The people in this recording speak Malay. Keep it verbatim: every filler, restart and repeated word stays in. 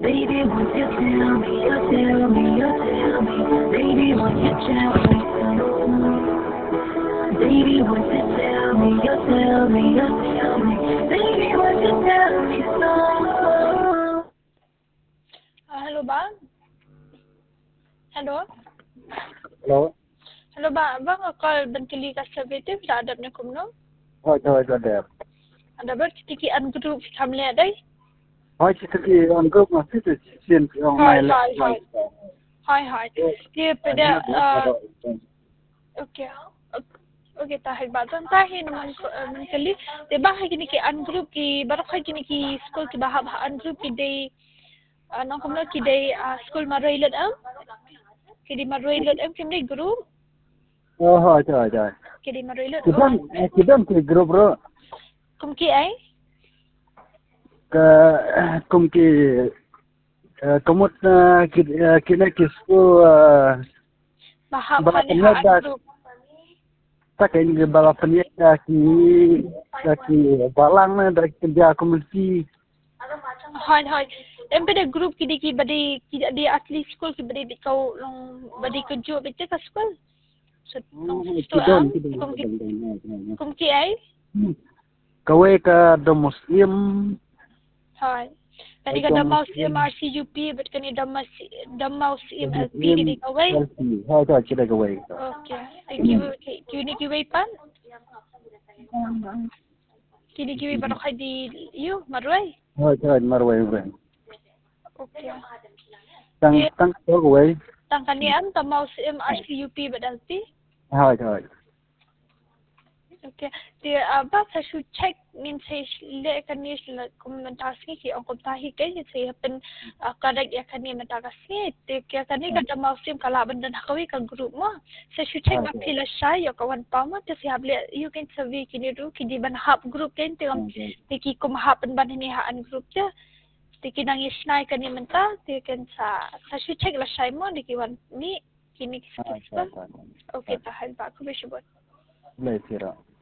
Baby, won't you tell me, you tell me, you tell me. Baby, won't you tell me so? Baby, won't you tell me, you tell me, you tell me. Baby, won't you tell me so? À, hello bạn. Hello. Hello. Hello bạn. Vâng, call bên kili conservative đã đập này cũng nó. Thôi thôi rồi đẹp. Ada berkiti an group kami ada. Thôi chỉ thực hiện on group mà thích thì xin on Hai mai là. hai hai. Hai hai. Dia pada okay. Okay, tahan badan tahan naman kali. Di bahay kini ki an group ki baru kay kini ki school ki bahab an group ki day anong kumno ki day school maroilad am. Kidi maroilad am kini group. Ờ thôi trời trời. Kidi maroilad. Kita kita di grup bro. Kum ki ay? Ke kum ki komut kini ki school Bahab balapan ha ya an group. tak ini balapan ya ki ki balang na dari kerja komuniti. Hai hai. Em pada group kidi ki badi ki di atli school ki badi di kau long badi kerja betul ka school. So tu am kum ki kum ki ay? Kau ke the Muslim. Hai. Kani ka damaw si M R C U P but kani damaw si damaw si M L P kidi ka way. Thôi thôi chỉ là cái way. Okay. Thank you. Kini ki way pan? Kini ki way baru kay di you marway. Thôi thôi marway way. Okay. Tăng tăng số cái way. Tang kanian damaw si M R C U P badalti. Thôi thôi. Okay. Dia apa saya should check min saya le kani la komentasi ki ang komentahi kay saya pen kadag ya kani matagasi te kya kani kada mausim kala bandan hakawi ka group mo saya should check apila shay yo kawan pa mo te saya hable you can survey kini ru kidi ban hap group ken te te ki kum hapen ban ni ha an group te te kinang isnay kani menta te kan sa saya should check la shay mo di kiwan ni kini kiskis ba okay tahan ba ko bisibot Lai sira.